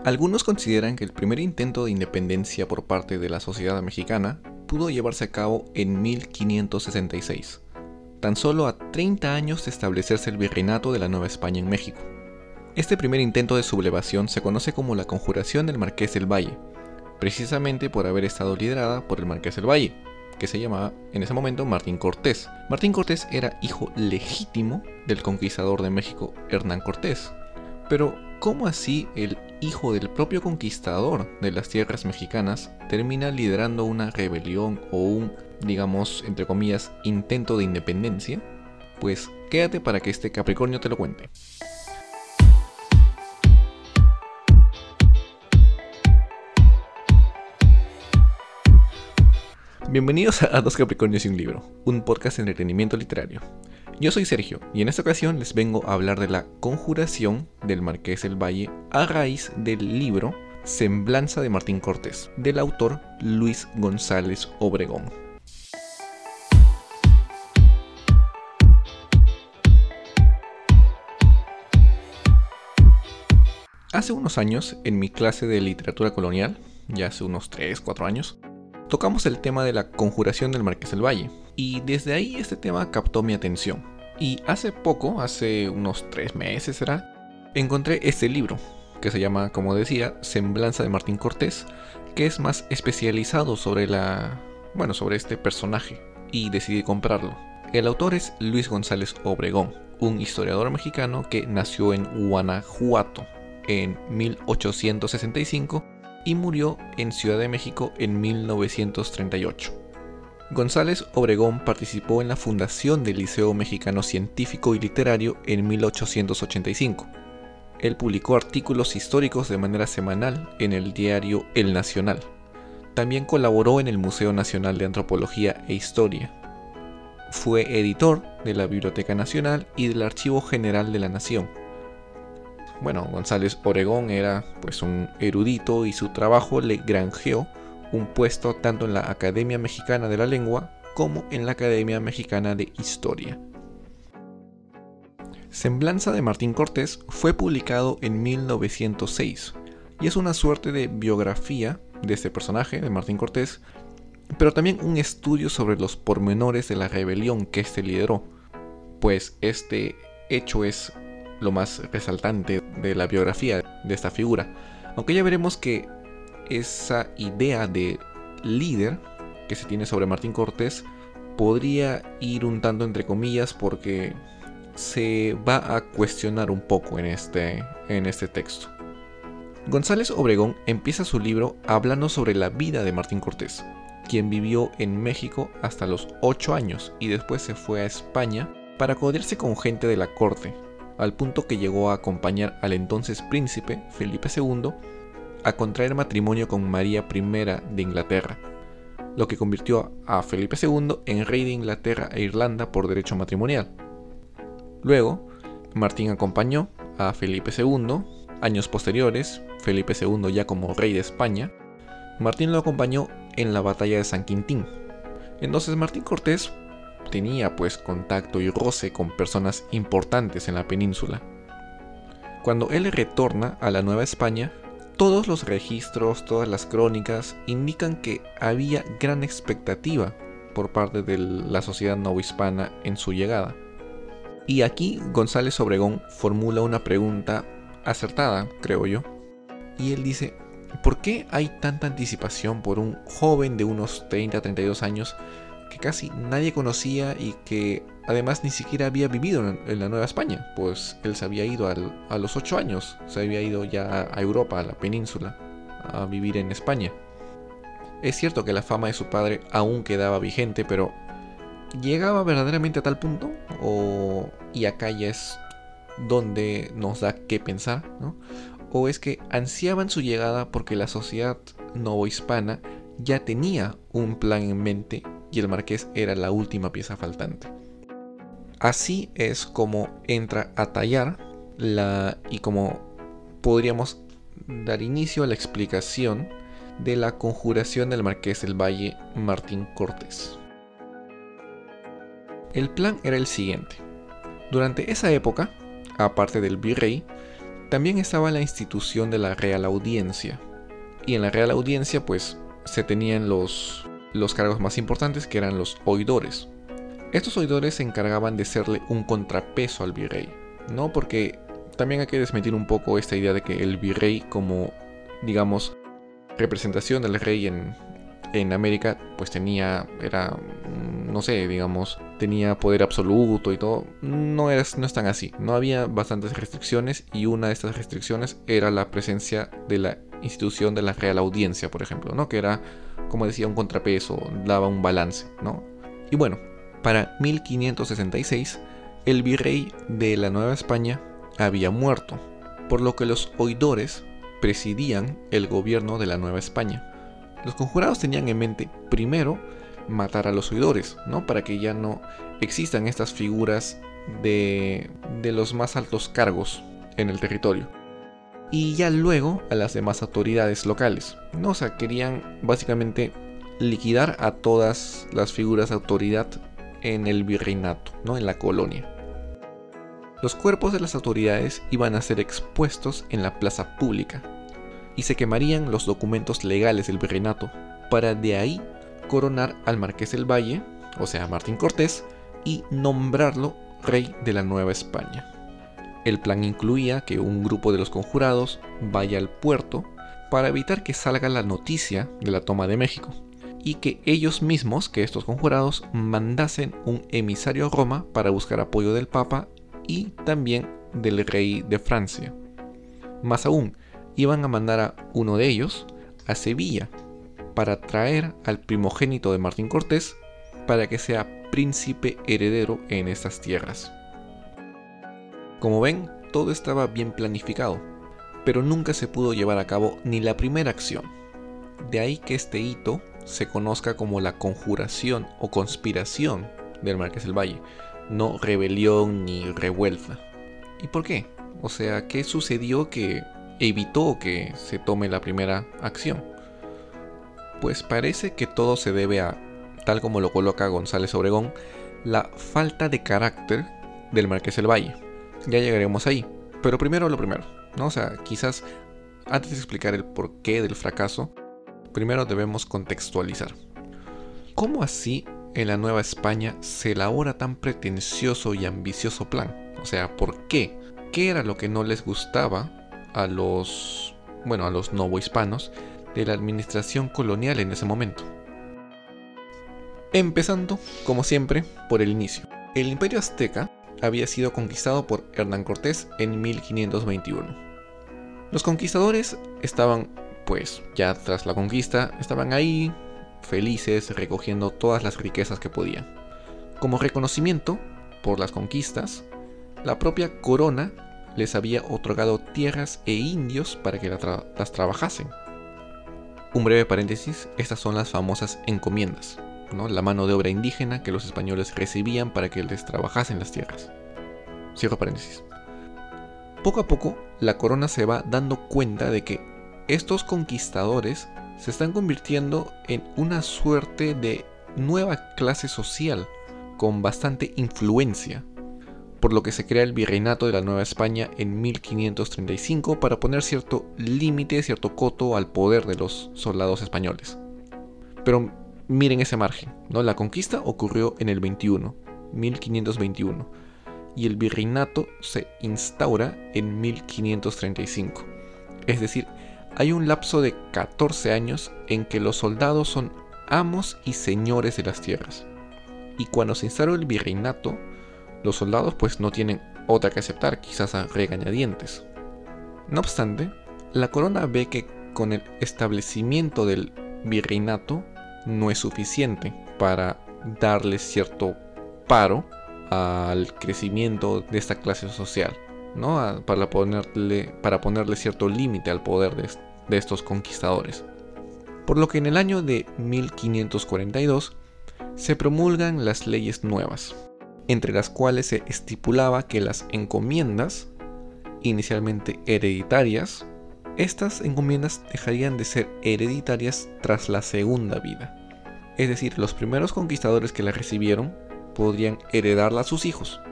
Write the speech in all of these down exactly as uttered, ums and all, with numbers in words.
Algunos consideran que el primer intento de independencia por parte de la sociedad mexicana pudo llevarse a cabo en mil quinientos sesenta y seis, tan solo a treinta años de establecerse el virreinato de la Nueva España en México. Este primer intento de sublevación se conoce como la Conjuración del Marqués del Valle, precisamente por haber estado liderada por el Marqués del Valle, que se llamaba en ese momento Martín Cortés. Martín Cortés era hijo legítimo del conquistador de México, Hernán Cortés. Pero, ¿cómo así el hijo del propio conquistador de las tierras mexicanas termina liderando una rebelión o un, digamos, entre comillas, intento de independencia? Pues quédate para que este Capricornio te lo cuente. Bienvenidos a Dos Capricornios y un Libro, un podcast de entretenimiento literario. Yo soy Sergio y en esta ocasión les vengo a hablar de la conjuración del Marqués del Valle a raíz del libro Semblanza de Martín Cortés, del autor Luis González Obregón. Hace unos años, en mi clase de literatura colonial, ya hace unos tres cuatro años, tocamos el tema de la conjuración del Marqués del Valle, y desde ahí este tema captó mi atención. Y hace poco, hace unos tres meses será, encontré este libro, que se llama, como decía, Semblanza de Martín Cortés, que es más especializado sobre la, bueno, sobre este personaje, y decidí comprarlo. El autor es Luis González Obregón, un historiador mexicano que nació en Guanajuato en mil ochocientos sesenta y cinco y murió en Ciudad de México en mil novecientos treinta y ocho. González Obregón participó en la fundación del Liceo Mexicano Científico y Literario en mil ochocientos ochenta y cinco. Él publicó artículos históricos de manera semanal en el diario El Nacional. También colaboró en el Museo Nacional de Antropología e Historia. Fue editor de la Biblioteca Nacional y del Archivo General de la Nación. Bueno, González Obregón era pues un erudito y su trabajo le granjeó un puesto tanto en la Academia Mexicana de la Lengua como en la Academia Mexicana de Historia. Semblanza de Martín Cortés fue publicado en mil novecientos seis y es una suerte de biografía de este personaje, de Martín Cortés, pero también un estudio sobre los pormenores de la rebelión que éste lideró, pues este hecho es lo más resaltante de la biografía de esta figura, aunque ya veremos que esa idea de líder que se tiene sobre Martín Cortés podría ir un tanto entre comillas porque se va a cuestionar un poco en este, en este texto. González Obregón empieza su libro hablando sobre la vida de Martín Cortés, quien vivió en México hasta los ocho años y después se fue a España para codearse con gente de la corte, al punto que llegó a acompañar al entonces príncipe Felipe segundo a contraer matrimonio con María primera de Inglaterra, lo que convirtió a Felipe segundo en rey de Inglaterra e Irlanda por derecho matrimonial. Luego, Martín acompañó a Felipe segundo, años posteriores, Felipe segundo ya como rey de España, Martín lo acompañó en la batalla de San Quintín. Entonces Martín Cortés tenía pues contacto y roce con personas importantes en la península. Cuando él retorna a la Nueva España, todos los registros, todas las crónicas indican que había gran expectativa por parte de la sociedad novohispana en su llegada. Y aquí González Obregón formula una pregunta acertada, creo yo, y él dice: ¿por qué hay tanta anticipación por un joven de unos treinta a treinta y dos años que casi nadie conocía y que además ni siquiera había vivido en la Nueva España? Pues él se había ido al, a los ocho años, se había ido ya a Europa, a la península, a vivir en España. Es cierto que la fama de su padre aún quedaba vigente, pero ¿llegaba verdaderamente a tal punto? O, y acá ya es donde nos da que pensar, ¿no? ¿O es que ansiaban su llegada porque la sociedad novohispana ya tenía un plan en mente y el marqués era la última pieza faltante? Así es como entra a tallar la, y como podríamos dar inicio a la explicación de la conjuración del Marqués del Valle Martín Cortés. El plan era el siguiente. Durante esa época, aparte del virrey, También estaba la institución de la Real Audiencia. Y en la Real Audiencia pues se tenían los, los cargos más importantes, que eran los oidores. Estos oidores se encargaban de serle un contrapeso al virrey, ¿no? Porque también hay que desmentir un poco esta idea de que el virrey, como digamos representación del rey en, en América, pues tenía, era, no sé, digamos, tenía poder absoluto y todo. No, era, no es tan así. No había bastantes restricciones, y una de estas restricciones era la presencia de la institución de la Real Audiencia, por ejemplo, ¿no? Que era, como decía, un contrapeso, daba un balance, ¿no? Y bueno, para mil quinientos sesenta y seis, el virrey de la Nueva España había muerto, por lo que los oidores presidían el gobierno de la Nueva España. Los conjurados tenían en mente primero matar a los oidores, ¿no? Para que ya no existan estas figuras de, de los más altos cargos en el territorio. Y ya luego a las demás autoridades locales, ¿no? O sea, querían básicamente liquidar a todas las figuras de autoridad en el virreinato, ¿no? En la colonia. Los cuerpos de las autoridades iban a ser expuestos en la plaza pública, y se quemarían los documentos legales del virreinato, para de ahí coronar al Marqués del Valle, o sea Martín Cortés, y nombrarlo rey de la Nueva España. El plan incluía que un grupo de los conjurados vaya al puerto para evitar que salga la noticia de la toma de México, y que ellos mismos, que estos conjurados, mandasen un emisario a Roma para buscar apoyo del Papa y también del rey de Francia. Más aún, iban a mandar a uno de ellos a Sevilla para traer al primogénito de Martín Cortés para que sea príncipe heredero en estas tierras. Como ven, todo estaba bien planificado, pero nunca se pudo llevar a cabo ni la primera acción. De ahí que este hito se conozca como la conjuración o conspiración del Marqués del Valle, no rebelión ni revuelta. ¿Y por qué? O sea, ¿qué sucedió que evitó que se tome la primera acción? Pues parece que todo se debe a, tal como lo coloca González Obregón, la falta de carácter del Marqués del Valle. Ya llegaremos ahí, pero primero lo primero, ¿no? O sea, quizás antes de explicar el porqué del fracaso, primero debemos contextualizar. ¿Cómo así en la Nueva España se elabora tan pretencioso y ambicioso plan? O sea, ¿por qué? ¿Qué era lo que no les gustaba a los, bueno, a los novohispanos de la administración colonial en ese momento? Empezando, como siempre, por el inicio. El Imperio Azteca había sido conquistado por Hernán Cortés en mil quinientos veintiuno. Los conquistadores estaban, pues, ya tras la conquista, estaban ahí, felices, recogiendo todas las riquezas que podían. Como reconocimiento por las conquistas, la propia corona les había otorgado tierras e indios para que la tra- las trabajasen. Un breve paréntesis, estas son las famosas encomiendas, ¿no? La mano de obra indígena que los españoles recibían para que les trabajasen las tierras. Cierro paréntesis. Poco a poco, la corona se va dando cuenta de que estos conquistadores se están convirtiendo en una suerte de nueva clase social con bastante influencia, por lo que se crea el Virreinato de la Nueva España en mil quinientos treinta y cinco para poner cierto límite, cierto coto al poder de los soldados españoles. Pero miren ese margen, ¿no? La conquista ocurrió en el veintiuno, mil quinientos veintiuno, y el virreinato se instaura en mil quinientos treinta y cinco. Es decir, hay un lapso de catorce años en que los soldados son amos y señores de las tierras. Y cuando se instaura el virreinato, los soldados pues no tienen otra que aceptar, quizás a regañadientes. No obstante, la corona ve que con el establecimiento del virreinato no es suficiente para darle cierto paro al crecimiento de esta clase social, ¿no? A, para, ponerle, para ponerle cierto límite al poder de, de estos conquistadores. Por lo que en el año de mil quinientos cuarenta y dos se promulgan las leyes nuevas, entre las cuales se estipulaba que las encomiendas, inicialmente hereditarias, estas encomiendas dejarían de ser hereditarias tras la segunda vida. Es decir, los primeros conquistadores que las recibieron podrían heredarla a sus hijos,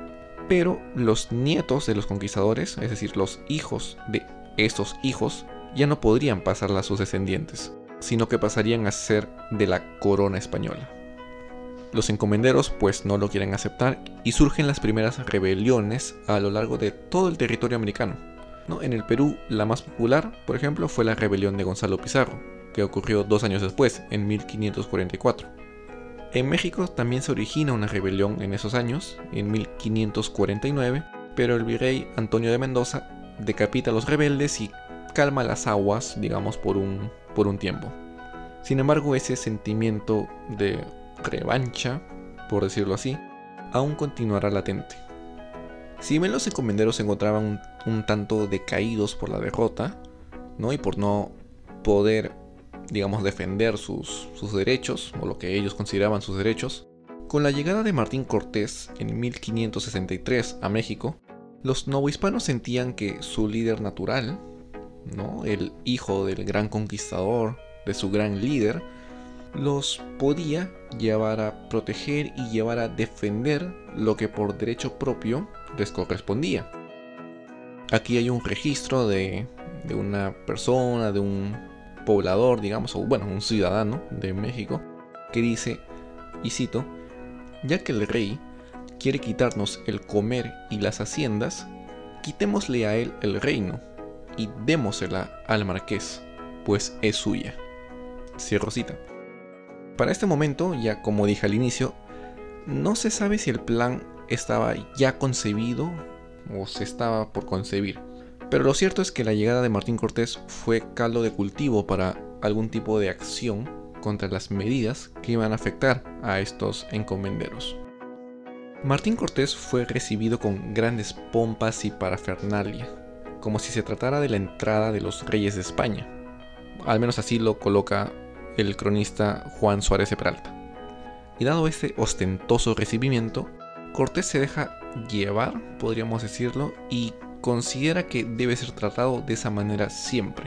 Pero los nietos de los conquistadores, es decir, los hijos de estos hijos, ya no podrían pasarla a sus descendientes, sino que pasarían a ser de la corona española. Los encomenderos pues no lo quieren aceptar y surgen las primeras rebeliones a lo largo de todo el territorio americano, ¿no? En el Perú, la más popular, por ejemplo, fue la rebelión de Gonzalo Pizarro, que ocurrió dos años después, en mil quinientos cuarenta y cuatro. En México también se origina una rebelión en esos años, en mil quinientos cuarenta y nueve, pero el virrey Antonio de Mendoza decapita a los rebeldes y calma las aguas, digamos, por un, por un tiempo. Sin embargo, ese sentimiento de revancha, por decirlo así, aún continuará latente. Si bien los encomenderos se encontraban un, un tanto decaídos por la derrota, ¿no? Y por no poder, digamos, defender sus, sus derechos, o lo que ellos consideraban sus derechos, con la llegada de Martín Cortés en mil quinientos sesenta y tres a México, los novohispanos sentían que su líder natural, ¿no? El hijo del gran conquistador, de su gran líder, los podía llevar a proteger y llevar a defender lo que por derecho propio les correspondía. Aquí hay un registro de, de una persona, de un poblador, digamos, o bueno, un ciudadano de México, que dice, y cito, ya que el rey quiere quitarnos el comer y las haciendas, quitémosle a él el reino y démosela al marqués, pues es suya. Cierro cita. Para este momento, ya como dije al inicio, no se sabe si el plan estaba ya concebido o se estaba por concebir. Pero lo cierto es que la llegada de Martín Cortés fue caldo de cultivo para algún tipo de acción contra las medidas que iban a afectar a estos encomenderos. Martín Cortés fue recibido con grandes pompas y parafernalia, como si se tratara de la entrada de los reyes de España. Al menos así lo coloca el cronista Juan Suárez de Peralta. Y dado este ostentoso recibimiento, Cortés se deja llevar, podríamos decirlo, y considera que debe ser tratado de esa manera siempre.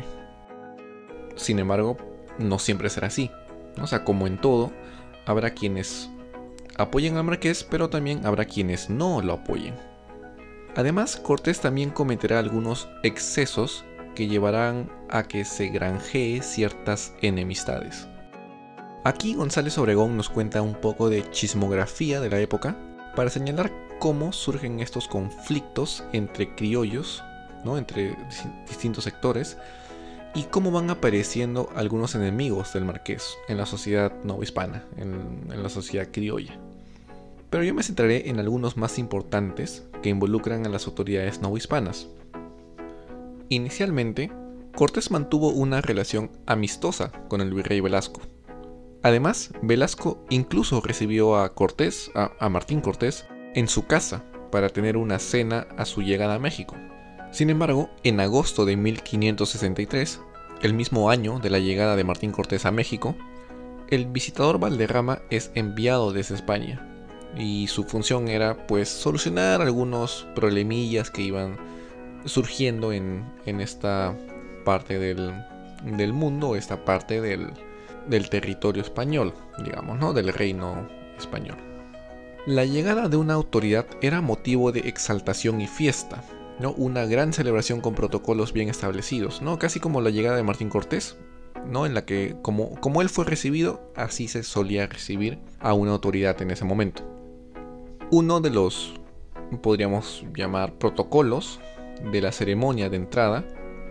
Sin embargo, no siempre será así. O sea, como en todo, habrá quienes apoyen al marqués, pero también habrá quienes no lo apoyen. Además, Cortés también cometerá algunos excesos que llevarán a que se granjee ciertas enemistades. Aquí González Obregón nos cuenta un poco de chismografía de la época para señalar cómo surgen estos conflictos entre criollos, ¿no? Entre distintos sectores, y cómo van apareciendo algunos enemigos del marqués en la sociedad novohispana, en, en la sociedad criolla. Pero yo me centraré en algunos más importantes que involucran a las autoridades novohispanas. Inicialmente, Cortés mantuvo una relación amistosa con el virrey Velasco. Además, Velasco incluso recibió a Cortés, a, a Martín Cortés, en su casa para tener una cena a su llegada a México. Sin embargo, en agosto de mil quinientos sesenta y tres, el mismo año de la llegada de Martín Cortés a México, el visitador Valderrama es enviado desde España y su función era pues solucionar algunos problemillas que iban surgiendo en, en esta parte del, del mundo, esta parte del, del territorio español, digamos, ¿no? Del reino español. La llegada de una autoridad era motivo de exaltación y fiesta, ¿no? Una gran celebración con protocolos bien establecidos, ¿no? Casi como la llegada de Martín Cortés, ¿no? En la que, como, como él fue recibido, así se solía recibir a una autoridad en ese momento. Uno de los, podríamos llamar, protocolos de la ceremonia de entrada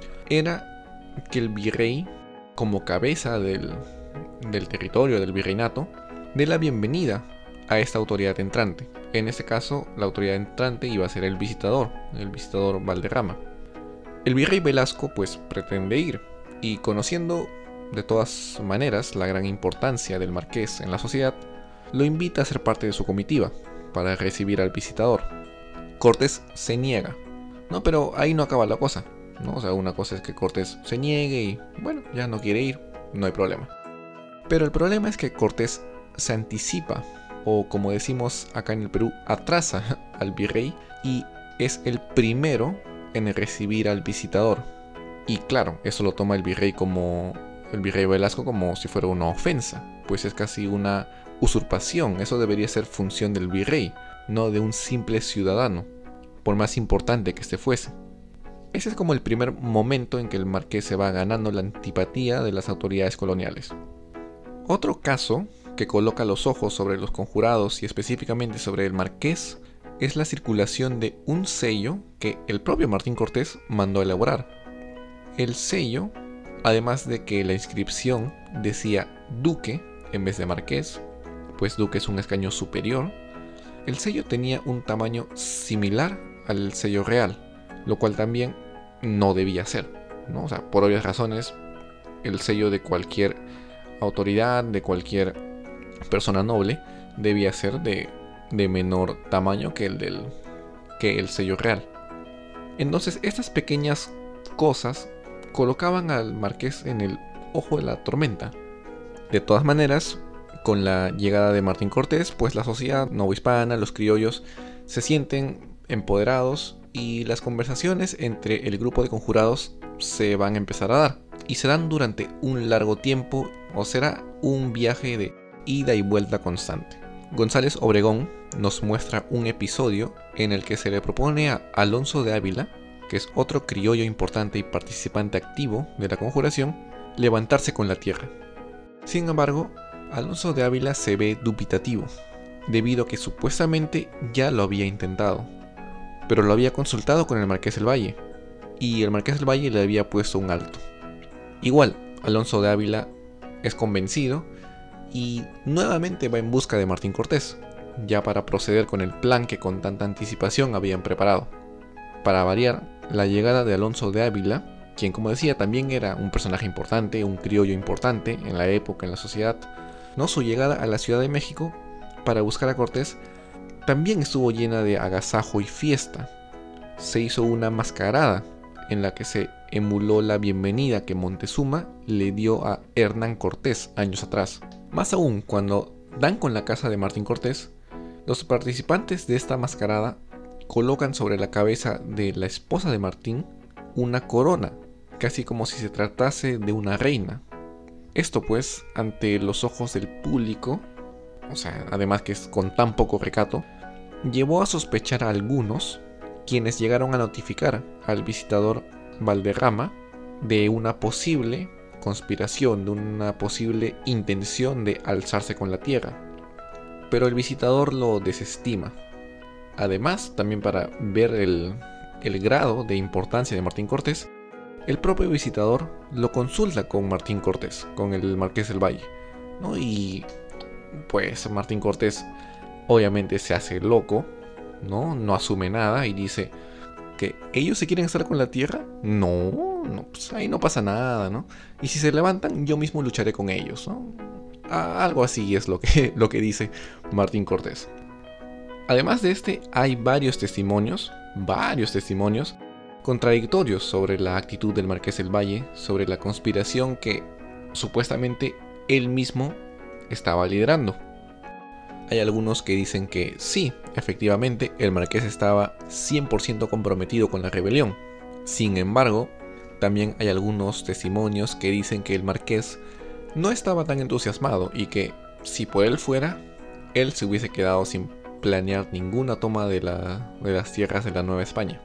era que el virrey, como cabeza del, del territorio del virreinato, dé la bienvenida a esta autoridad entrante. En este caso, la autoridad entrante iba a ser el visitador, el visitador Valderrama. El virrey Velasco pues pretende ir, y conociendo de todas maneras la gran importancia del marqués en la sociedad, lo invita a ser parte de su comitiva para recibir al visitador. Cortés se niega, ¿no? Pero ahí no acaba la cosa, ¿no? O sea, una cosa es que Cortés se niegue y, bueno, ya no quiere ir, no hay problema. Pero el problema es que Cortés se anticipa, o como decimos acá en el Perú, atrasa al virrey y es el primero en recibir al visitador. Y claro, eso lo toma el virrey como el virrey Velasco como si fuera una ofensa, pues es casi una usurpación. Eso debería ser función del virrey, no de un simple ciudadano, por más importante que éste fuese. Ese es como el primer momento en que el marqués se va ganando la antipatía de las autoridades coloniales. Otro caso que coloca los ojos sobre los conjurados y específicamente sobre el marqués es la circulación de un sello que el propio Martín Cortés mandó elaborar. El sello, además de que la inscripción decía duque en vez de marqués, pues duque es un escaño superior, el sello tenía un tamaño similar al sello real, lo cual también no debía ser, ¿no? O sea, por obvias razones, el sello de cualquier autoridad, de cualquier persona noble, debía ser de, de menor tamaño que el, del, que el sello real. Entonces, estas pequeñas cosas colocaban al marqués en el ojo de la tormenta. De todas maneras, con la llegada de Martín Cortés, pues la sociedad novohispana, los criollos, se sienten empoderados y las conversaciones entre el grupo de conjurados se van a empezar a dar. Y se dan durante un largo tiempo, o será un viaje de ida y vuelta constante. González Obregón nos muestra un episodio en el que se le propone a Alonso de Ávila, que es otro criollo importante y participante activo de la conjuración, levantarse con la tierra. Sin embargo, Alonso de Ávila se ve dubitativo, debido a que supuestamente ya lo había intentado, pero lo había consultado con el Marqués del Valle, y el Marqués del Valle le había puesto un alto. Igual, Alonso de Ávila es convencido y nuevamente va en busca de Martín Cortés, ya para proceder con el plan que con tanta anticipación habían preparado. Para variar, la llegada de Alonso de Ávila, quien como decía también era un personaje importante, un criollo importante en la época, en la sociedad, ¿no? Su llegada a la Ciudad de México para buscar a Cortés también estuvo llena de agasajo y fiesta. Se hizo una mascarada en la que se emuló la bienvenida que Montezuma le dio a Hernán Cortés años atrás. Más aún, cuando dan con la casa de Martín Cortés, los participantes de esta mascarada colocan sobre la cabeza de la esposa de Martín una corona, casi como si se tratase de una reina. Esto pues, ante los ojos del público, o sea, además que es con tan poco recato, llevó a sospechar a algunos, quienes llegaron a notificar al visitador Valderrama de una posible conspiración, de una posible intención de alzarse con la tierra. Pero el visitador lo desestima. Además, también para ver el, el grado de importancia de Martín Cortés, el propio visitador lo consulta con Martín Cortés, con el Marqués del Valle, ¿no? Y pues Martín Cortés obviamente se hace loco, ¿no? No asume nada y dice que ellos se quieren estar con la tierra. No, no, pues ahí no pasa nada, ¿no? Y si se levantan, yo mismo lucharé con ellos, ¿no? Ah, algo así es lo que, lo que dice Martín Cortés. Además de este, hay varios testimonios, varios testimonios contradictorios sobre la actitud del Marqués del Valle, sobre la conspiración que supuestamente él mismo estaba liderando. Hay algunos que dicen que sí, efectivamente, el marqués estaba cien por ciento comprometido con la rebelión. Sin embargo, también hay algunos testimonios que dicen que el marqués no estaba tan entusiasmado y que, si por él fuera, él se hubiese quedado sin planear ninguna toma de, la, de las tierras de la Nueva España.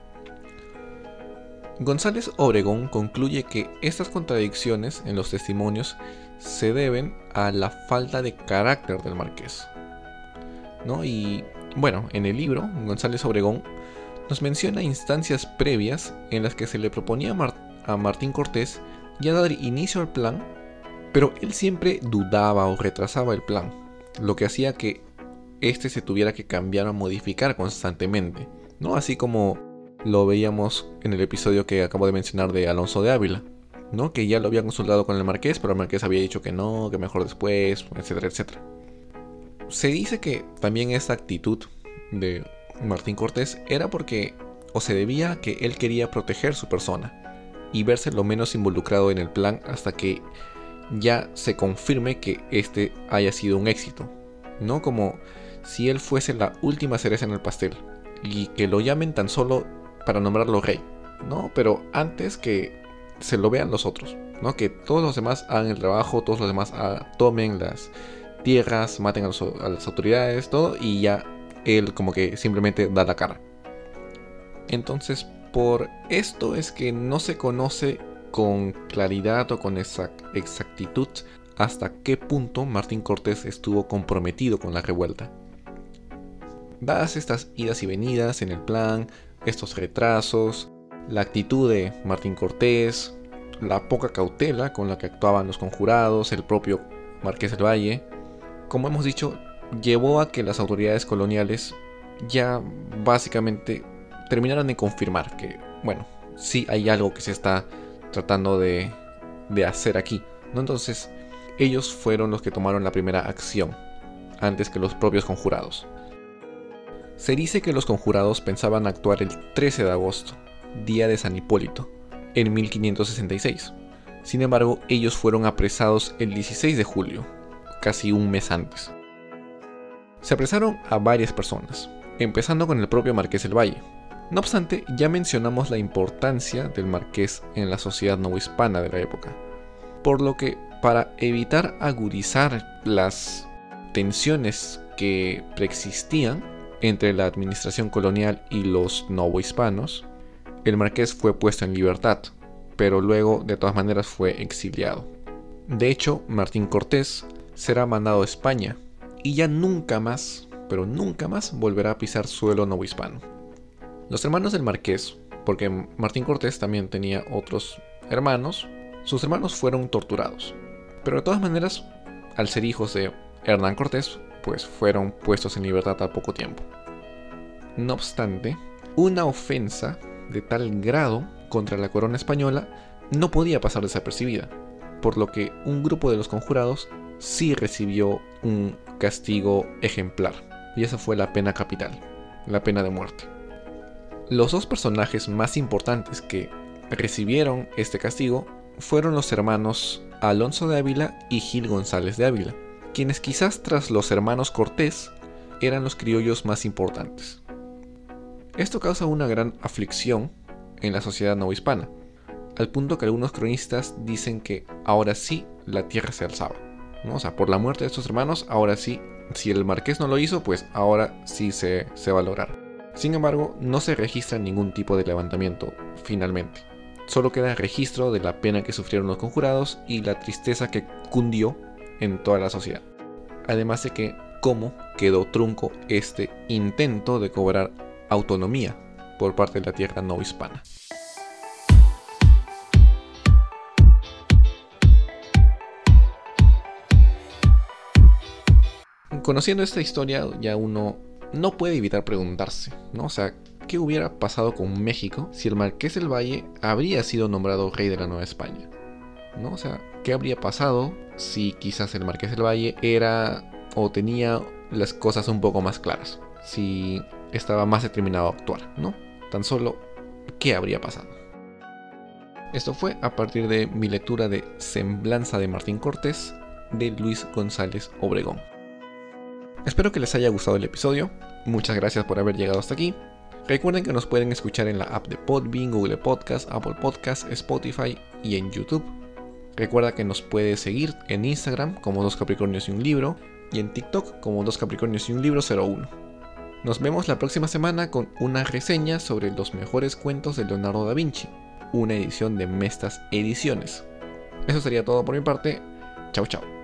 González Obregón concluye que estas contradicciones en los testimonios se deben a la falta de carácter del marqués, ¿no? Y bueno, en el libro, González Obregón nos menciona instancias previas en las que se le proponía a, Mar- a Martín Cortés ya dar inicio al plan, pero él siempre dudaba o retrasaba el plan, lo que hacía que este se tuviera que cambiar o modificar constantemente, ¿no? Así como lo veíamos en el episodio que acabo de mencionar de Alonso de Ávila, ¿no? Que ya lo había consultado con el marqués, pero el marqués había dicho que no, que mejor después, etcétera, etcétera. Se dice que también esta actitud de Martín Cortés era porque, o se debía a que él quería proteger su persona y verse lo menos involucrado en el plan hasta que ya se confirme que este haya sido un éxito, ¿no? Como si él fuese la última cereza en el pastel y que lo llamen tan solo para nombrarlo rey, ¿no? Pero antes que se lo vean los otros, ¿no? Que todos los demás hagan el trabajo, todos los demás hagan, tomen las tierras, maten a, los, a las autoridades, todo, y ya él como que simplemente da la cara. Entonces, por esto es que no se conoce con claridad o con exactitud hasta qué punto Martín Cortés estuvo comprometido con la revuelta. Dadas estas idas y venidas en el plan, estos retrasos, la actitud de Martín Cortés, la poca cautela con la que actuaban los conjurados, el propio Marqués del Valle, como hemos dicho, llevó a que las autoridades coloniales ya básicamente terminaran de confirmar que, bueno, sí hay algo que se está tratando de, de hacer aquí, ¿no? Entonces, ellos fueron los que tomaron la primera acción, antes que los propios conjurados. Se dice que los conjurados pensaban actuar el trece de agosto, día de San Hipólito, en mil quinientos sesenta y seis. Sin embargo, ellos fueron apresados el dieciséis de julio, casi un mes antes. Se apresaron a varias personas, empezando con el propio Marqués del Valle. No obstante, ya mencionamos la importancia del marqués en la sociedad novohispana de la época, por lo que para evitar agudizar las tensiones que preexistían entre la administración colonial y los novohispanos, el marqués fue puesto en libertad, pero luego de todas maneras fue exiliado. De hecho, Martín Cortés será mandado a España y ya nunca más, pero nunca más volverá a pisar suelo novohispano. Los hermanos del marqués, porque Martín Cortés también tenía otros hermanos, sus hermanos fueron torturados, pero de todas maneras, al ser hijos de Hernán Cortés, pues fueron puestos en libertad al poco tiempo. No obstante, una ofensa de tal grado contra la corona española no podía pasar desapercibida, por lo que un grupo de los conjurados sí recibió un castigo ejemplar, y esa fue la pena capital, la pena de muerte. Los dos personajes más importantes que recibieron este castigo fueron los hermanos Alonso de Ávila y Gil González de Ávila, quienes quizás tras los hermanos Cortés eran los criollos más importantes. Esto causa una gran aflicción en la sociedad novohispana, al punto que algunos cronistas dicen que ahora sí la tierra se alzaba, ¿no? O sea, por la muerte de estos hermanos, ahora sí, si el marqués no lo hizo, pues ahora sí se, se va a lograr. Sin embargo, no se registra ningún tipo de levantamiento finalmente. Solo queda registro de la pena que sufrieron los conjurados y la tristeza que cundió en toda la sociedad. Además de que cómo quedó trunco este intento de cobrar autonomía por parte de la tierra novohispana. Conociendo esta historia, ya uno no puede evitar preguntarse, ¿no? O sea, ¿qué hubiera pasado con México si el Marqués del Valle habría sido nombrado rey de la Nueva España? ¿No? O sea, ¿qué habría pasado si quizás el Marqués del Valle era o tenía las cosas un poco más claras? Si estaba más determinado a actuar, ¿no? Tan solo, ¿qué habría pasado? Esto fue a partir de mi lectura de Semblanza de Martín Cortés de Luis González Obregón. Espero que les haya gustado el episodio. Muchas gracias por haber llegado hasta aquí. Recuerden que nos pueden escuchar en la app de Podbean, Google Podcast, Apple Podcast, Spotify y en YouTube. Recuerda que nos puedes seguir en Instagram como Dos Capricornios y un Libro y en TikTok como Dos Capricornios y un Libro cero uno. Nos vemos la próxima semana con una reseña sobre los mejores cuentos de Leonardo da Vinci, una edición de Mestas Ediciones. Eso sería todo por mi parte. Chao, chao.